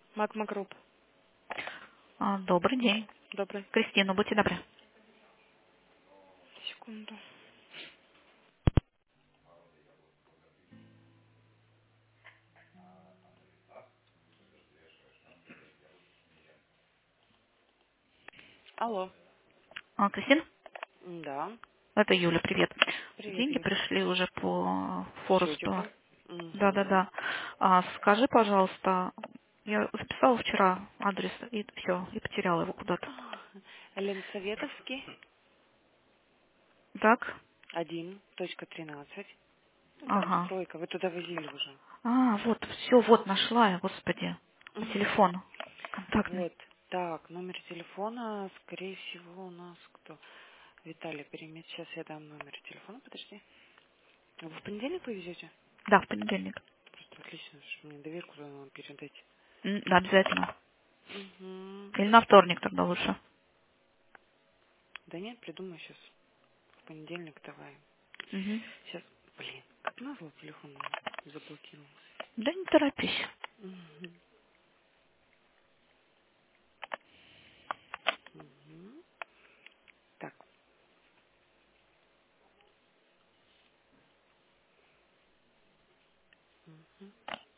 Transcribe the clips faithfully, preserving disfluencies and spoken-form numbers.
Магма Групп. А, Добрый день. Добрый. Кристина, будьте добры. Секунду. Алло. А, Кристина? Да. Это Юля, привет. Привет, Деньги Юль. пришли уже по Форесту. Счетику. Угу. Да-да-да. А, скажи, пожалуйста, я записала вчера адрес и все, и потеряла его куда-то. Ленсоветовский. Так? Один. Точка тринадцать. Ну, там Ага. стройка. Вы туда возили уже. А, вот, все, вот, нашла я, господи. По телефону. Контактный. Вот. Так, номер телефона, скорее всего, у нас кто? Виталий Перемет. Сейчас я дам номер телефона, подожди. Вы в понедельник повезете? Да, в понедельник. Просто отлично, что мне доверку надо передать. М, Да, обязательно. Угу. Или на вторник тогда лучше. Да нет, придумай сейчас. В понедельник давай. Угу. Сейчас, блин, как назло телефон заблокировался. Да не торопись. Мгм. Мгм. Так, мгм.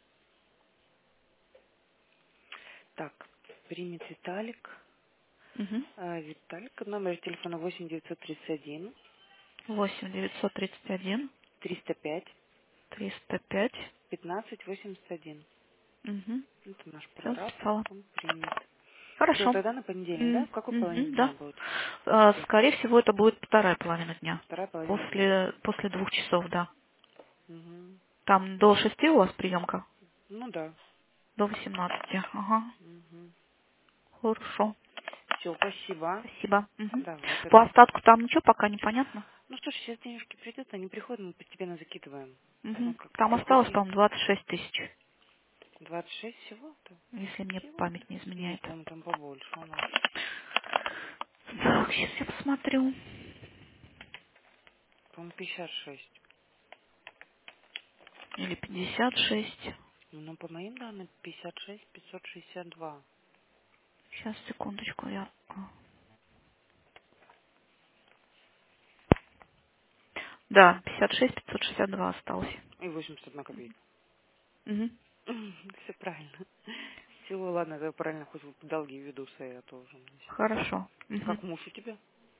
Так, примет Виталик. Угу. А, Виталик, номер телефона восемь девятьсот тридцать один восемь девятьсот тридцать один триста пять триста пять. пятнадцать восемьдесят один. Угу. Это наш Все прораб, записала. он примет. Все, Хорошо. тогда на понедельник, да? М, В какой половине мгм, дня да. будет? А, Скорее всего, это будет вторая половина дня. Вторая половина дня. После, после двух часов, да. Мгм. Там до шести у вас приемка? Ну да. До восемнадцати. Ага. Угу. Хорошо. Все, спасибо. Спасибо. Мгм. Давай По тогда. остатку там ничего пока непонятно? Ну что ж, сейчас денежки придут, они приходят, мы постепенно закидываем. Ну, Мгм. как Там осталось, приходили. по-моему, двадцать шесть тысяч, двадцать шесть всего-то? если мне Всего-то? память не Нет, изменяет. по-моему, там побольше у нас. Так, сейчас я посмотрю. По-моему, пятьдесят шесть. Или пятьдесят шесть. Ну, по моим данным, пятьдесят шесть пятьсот шестьдесят два. Сейчас, секундочку, я... Да, пятьдесят шесть пятьсот шестьдесят два осталось. И восемьдесят одна копейка. Мгм. Все правильно. Все, ладно, это правильно, хоть в долги ведутся, я тоже. Хорошо. Мгм. Как муж у тебя?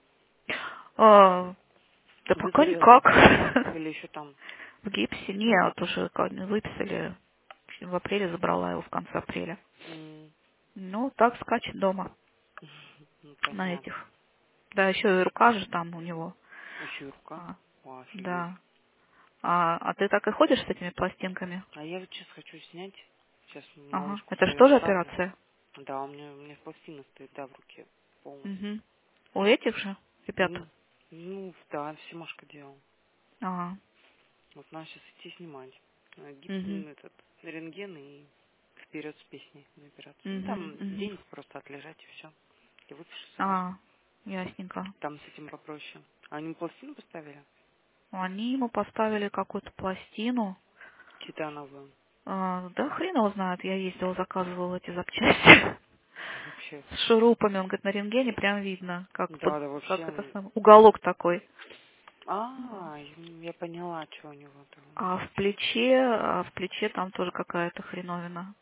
А, да пока Выздоровел? никак. Или еще там? В гипсе нет, уже как не выписали. В апреле забрала его в конце апреля. М, Ну, так скачет дома Ну, на понятно. этих. Да, еще и рука же там у него. Еще и рука. А, О, офигеть. да. А, а ты так и ходишь с этими пластинками? А я вот сейчас хочу снять. Сейчас Ага. малышку Это же свою тоже оставлю. операция? Да, у меня, у меня пластина стоит, да, в руке полная. Угу. У этих же ребят? Ну, ну, да, Симашка делал. Ага. Вот надо сейчас идти снимать. А, гип- Угу. м, этот, рентген и вперед с песней на операцию. Ну, Угу. там Угу. денег просто отлежать и все. И выпишу сразу. А, ясненько. Там с этим попроще. А они пластину поставили? Они ему поставили какую-то пластину. Титановую. А, да хрен его знает, я ездила, заказывала эти запчасти Вообще. с шурупами. Он говорит, на рентгене прям видно, как, под, Да, да, как это вообще. самое, уголок такой. А, я поняла, что у него там. А в плече, а в плече там тоже какая-то хреновина.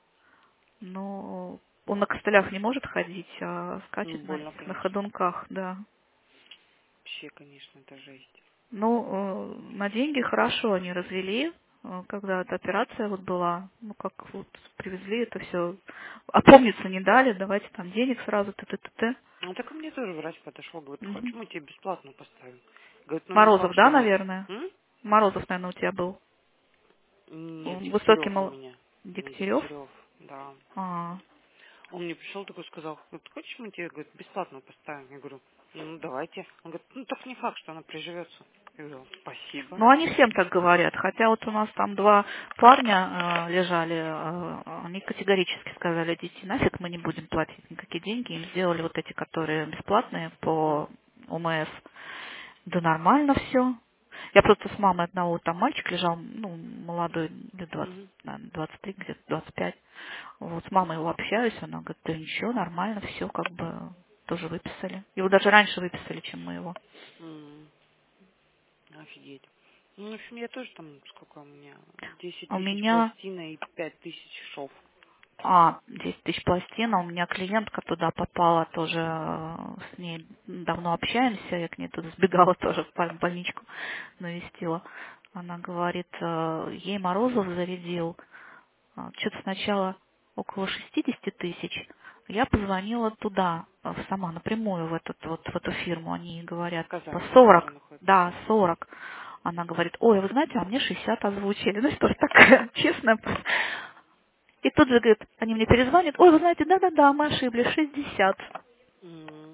Ну, он на костылях не может ходить, а Ну, скачет на больно, этих, на конечно. ходунках, да. Вообще, конечно, это жесть. Ну, э, на деньги хорошо они развели, э, когда эта операция вот была, ну, как вот привезли это все, опомниться не дали, давайте там денег сразу, т-т-т-т. Ну, так ко мне тоже врач подошел, говорит, хочешь, Мгм. мы тебе бесплатно поставим. Говорит, ну не Морозов, факт, что да, она... наверное? М? Морозов, наверное, у тебя был. Нет, М, Высокий Дегтярев у мол... меня. У меня Дегтярев? Дегтярев, да. А, Он мне пришел такой, сказал, говорит, хочешь, мы тебе, говорит, бесплатно поставим? Я говорю, ну, давайте. Он говорит, ну, так не факт, что она приживется. Я говорю, спасибо. ну, они всем так говорят. Хотя вот у нас там два парня э, лежали, э, они категорически сказали, идите нафиг, мы не будем платить никакие деньги. Им сделали вот эти, которые бесплатные М. по ОМС. Да нормально все. Я просто с мамой одного, там мальчик лежал, ну, молодой, лет двадцать, Мгм. наверное, двадцать три, где-то двадцать пять. Вот с мамой его общаюсь, она говорит, да ничего, нормально, все как бы тоже выписали. Его даже раньше выписали, чем мы его. М, Офигеть. Ну, в общем, я тоже там, сколько у меня, десять А у тысяч меня, пластина и пять тысяч шов. а, десять тысяч пластин, а у меня клиентка туда попала тоже, э, с ней давно общаемся, я к ней туда сбегала тоже в боль- больничку, навестила. Она говорит, э, ей Морозов зарядил а, что-то сначала около шестьдесят тысяч. Я позвонила туда, а, сама напрямую в, этот, вот, в эту фирму. Они говорят, В по Казани, да, которая сорок. находится? Да, сорок. Она говорит, ой, вы знаете, а мне шестьдесят озвучили. Ну что ж такая честная. И тут же, говорит, они мне перезвонят, ой, вы знаете, да-да-да, мы ошиблись, шестьдесят. М,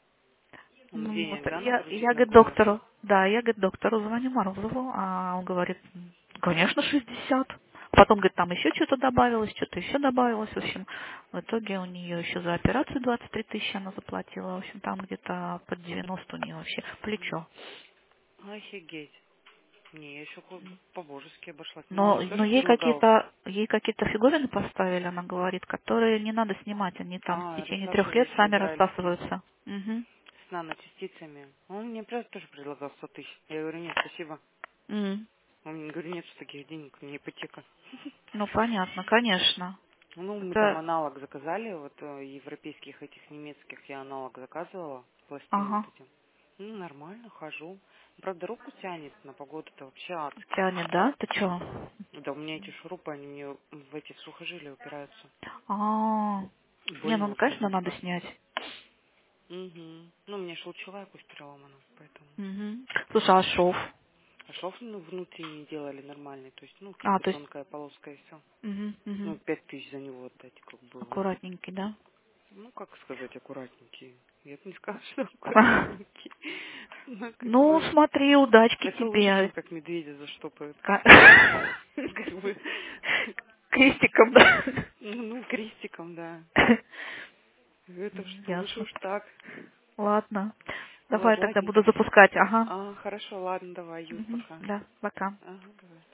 Он Ну, вот, денег, да, я, я, накрутить на говорит, курьер? доктору, да, я, говорит, доктору звоню Морозову, а он говорит, конечно, шестьдесят. Потом, говорит, там еще что-то добавилось, что-то еще добавилось. В общем, в итоге у нее еще за операцию двадцать три тысячи она заплатила. В общем, там где-то под девяносто у нее вообще плечо. Офигеть. Не, я еще по-божески обошлась. Но, Мама но тоже ей предлагала. какие-то ей какие-то фиговины поставили, она говорит, которые не надо снимать, они там в А, течение трех лет рассасывающие сами израильские. рассасываются. Мгм. С наночастицами. Он мне просто тоже предлагал сто тысяч. Я говорю, нет, спасибо. М. Он мне говорит, нет таких денег, у меня ипотека. Ну, понятно, конечно. Ну, мы там Это, аналог заказали, вот э, европейских этих немецких я аналог заказывала, пластины ага. вот эти. Ну, нормально, хожу. Правда, руку тянет на погоду-то вообще адски. Тянет, да? Ты чё? Да, у меня эти шурупы, они мне в эти в сухожилия упираются. А, не, Больно ну, очень конечно, надо жутко. снять. Угу. Ну, у меня же лучевая кость переломана, поэтому. Мгм. Слушай, а шов? А шов ну, внутренний делали нормальный, то есть, ну, А, типа то есть, тонкая полоска и все. мгм, Ну, мгм. пять тысяч за него отдать, как бы, вот. Аккуратненький, да? Ну, как сказать, аккуратненький. Я бы не сказала, что аккуратненький. Ну, как Ну, бы, смотри, удачки это лучше, чем тебе. как медведя заштопают. Ка- Как бы, Крестиком, да? ну, ну, крестиком, да. Это что лучше Ясно. уж так. Ладно. Вот, Давай тогда буду ладненько. запускать. Ага. А, хорошо, ладно, давай, Ют, Мгм. пока. Да, пока. Ага, давай.